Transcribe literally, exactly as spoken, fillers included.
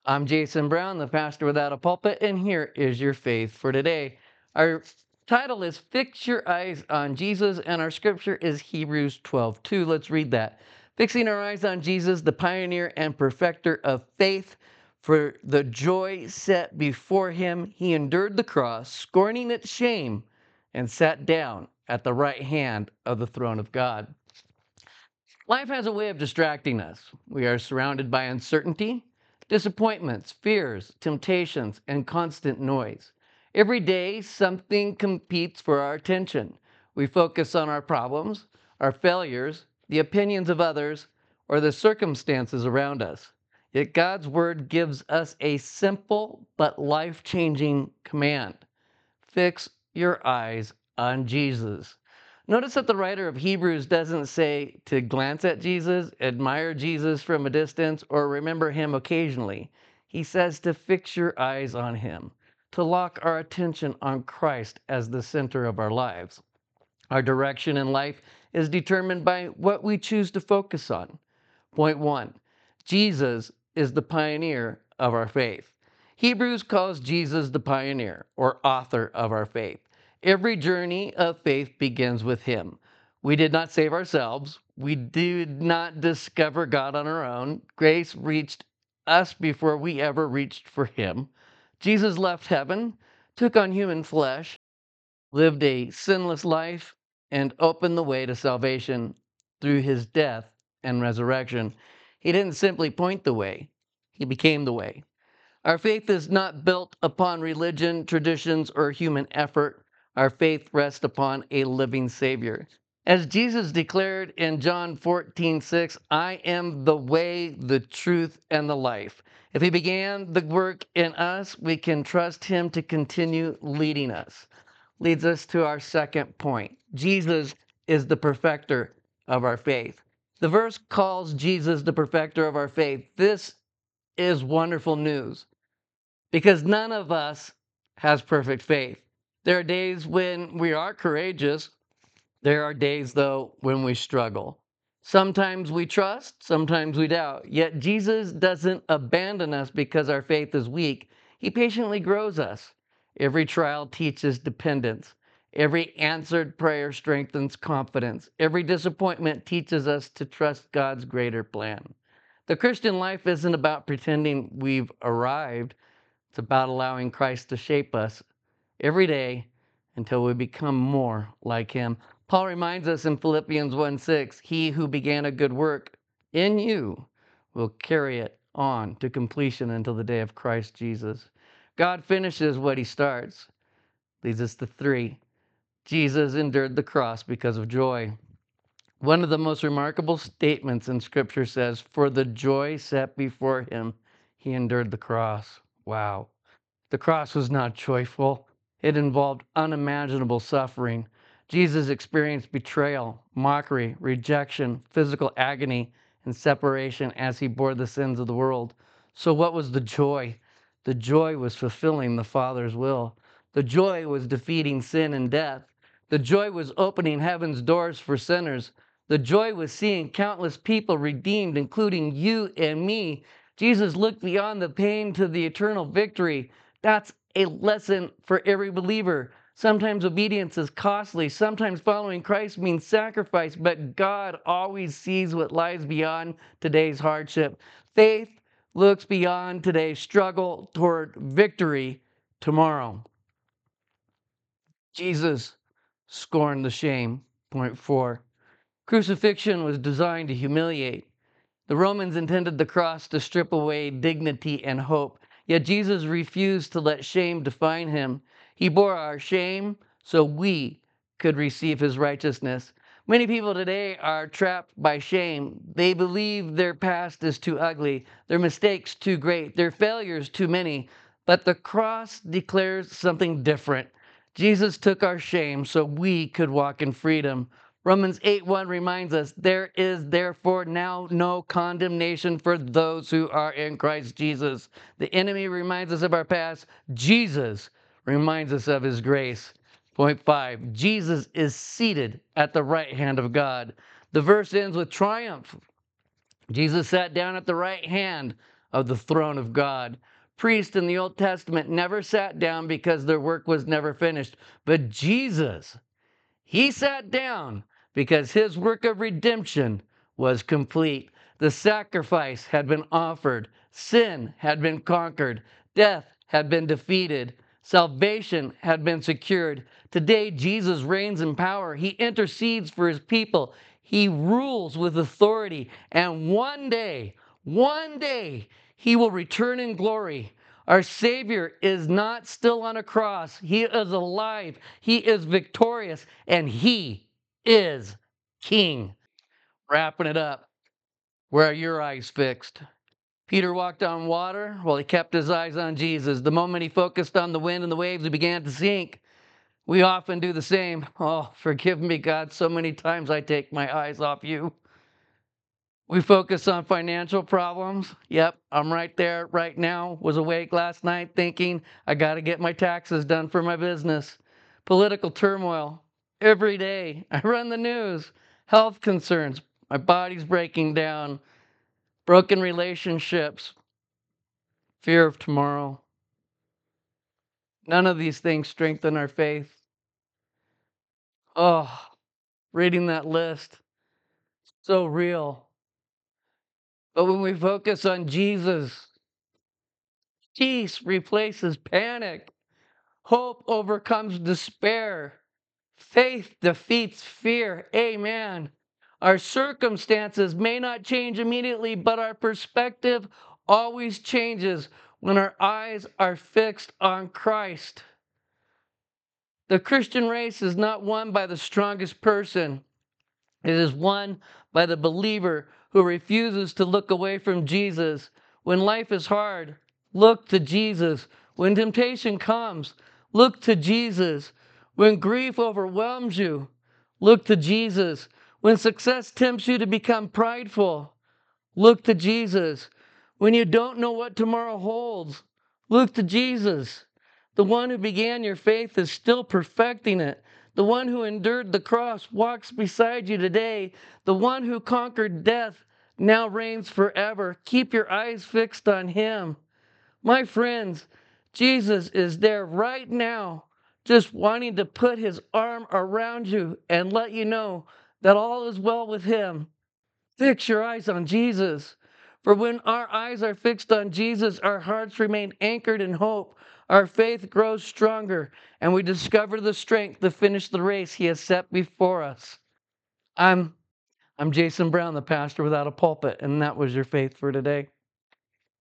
I'm Jason Brown, the pastor without a pulpit, and here is your faith for today. Our title is Fix Your Eyes on Jesus, and our scripture is Hebrews twelve two. Let's read that. Fixing our eyes on Jesus, the pioneer and perfecter of faith, for the joy set before him, he endured the cross, scorning its shame, and sat down at the right hand of the throne of God. Life has a way of distracting us. We are surrounded by uncertainty, disappointments, fears, temptations, and constant noise. Every day, something competes for our attention. We focus on our problems, our failures, the opinions of others, or the circumstances around us. Yet God's Word gives us a simple but life changing command: fix your eyes on Jesus. Notice that the writer of Hebrews doesn't say to glance at Jesus, admire Jesus from a distance, or remember him occasionally. He says to fix your eyes on him, to lock our attention on Christ as the center of our lives. Our direction in life is determined by what we choose to focus on. Point one, Jesus is the pioneer of our faith. Hebrews calls Jesus the pioneer or author of our faith. Every journey of faith begins with him. We did not save ourselves. We did not discover God on our own. Grace reached us before we ever reached for him. Jesus left heaven, took on human flesh, lived a sinless life, and opened the way to salvation through his death and resurrection. He didn't simply point the way, he became the way. Our faith is not built upon religion, traditions, or human effort. Our faith rests upon a living Savior. As Jesus declared in John fourteen six, I am the way, the truth, and the life. If he began the work in us, we can trust him to continue leading us. Leads us to our second point. Jesus is the perfecter of our faith. The verse calls Jesus the perfecter of our faith. This is wonderful news because none of us has perfect faith. There are days when we are courageous. There are days, though, when we struggle. Sometimes we trust, sometimes we doubt. Yet Jesus doesn't abandon us because our faith is weak. He patiently grows us. Every trial teaches dependence. Every answered prayer strengthens confidence. Every disappointment teaches us to trust God's greater plan. The Christian life isn't about pretending we've arrived. It's about allowing Christ to shape us every day until we become more like him. Paul reminds us in Philippians one six, he who began a good work in you will carry it on to completion until the day of Christ Jesus. God finishes what he starts. Leads us to three. Jesus endured the cross because of joy. One of the most remarkable statements in Scripture says, for the joy set before him, he endured the cross. Wow. The cross was not joyful. It involved unimaginable suffering. Jesus experienced betrayal, mockery, rejection, physical agony, and separation as he bore the sins of the world. So what was the joy? The joy was fulfilling the Father's will. The joy was defeating sin and death. The joy was opening heaven's doors for sinners. The joy was seeing countless people redeemed, including you and me. Jesus looked beyond the pain to the eternal victory. That's a lesson for every believer. Sometimes obedience is costly. Sometimes following Christ means sacrifice, but God always sees what lies beyond today's hardship. Faith looks beyond today's struggle toward victory tomorrow. Jesus scorned the shame. Point four. Crucifixion was designed to humiliate. The Romans intended the cross to strip away dignity and hope, yet Jesus refused to let shame define him. He bore our shame so we could receive his righteousness. Many people today are trapped by shame. They believe their past is too ugly, their mistakes too great, their failures too many. But the cross declares something different. Jesus took our shame so we could walk in freedom. Romans eight one reminds us, there is therefore now no condemnation for those who are in Christ Jesus. The enemy reminds us of our past. Jesus reminds us of his grace. Point five, Jesus is seated at the right hand of God. The verse ends with triumph. Jesus sat down at the right hand of the throne of God. Priests in the Old Testament never sat down because their work was never finished. But Jesus, he sat down because his work of redemption was complete. The sacrifice had been offered, sin had been conquered, death had been defeated, salvation had been secured. Today, Jesus reigns in power. He intercedes for his people. He rules with authority. And one day, one day, he will return in glory. Our Savior is not still on a cross. He is alive. He is victorious. And He is King. Wrapping it up. Where are your eyes fixed? Peter walked on water while he kept his eyes on Jesus. The moment he focused on the wind and the waves, he began to sink. We often do the same. Oh, forgive me, God. So many times I take my eyes off you. We focus on financial problems. Yep, I'm right there right now. Was awake last night thinking I got to get my taxes done for my business. Political turmoil. Every day I run the news. Health concerns. My body's breaking down. Broken relationships. Fear of tomorrow. None of these things strengthen our faith. Oh, reading that list. So real. But when we focus on Jesus, peace replaces panic. Hope overcomes despair. Faith defeats fear. Amen. Our circumstances may not change immediately, but our perspective always changes when our eyes are fixed on Christ. The Christian race is not won by the strongest person. It is won by the believer who refuses to look away from Jesus. When life is hard, look to Jesus. When temptation comes, look to Jesus. When grief overwhelms you, look to Jesus. When success tempts you to become prideful, look to Jesus. When you don't know what tomorrow holds, look to Jesus. The one who began your faith is still perfecting it. The one who endured the cross walks beside you today. The one who conquered death now reigns forever. Keep your eyes fixed on him. My friends, Jesus is there right now, just wanting to put his arm around you and let you know that all is well with him. Fix your eyes on Jesus. For when our eyes are fixed on Jesus, our hearts remain anchored in hope. Our faith grows stronger, and we discover the strength to finish the race he has set before us. I'm I'm Jason Brown, the pastor without a pulpit, and that was your faith for today.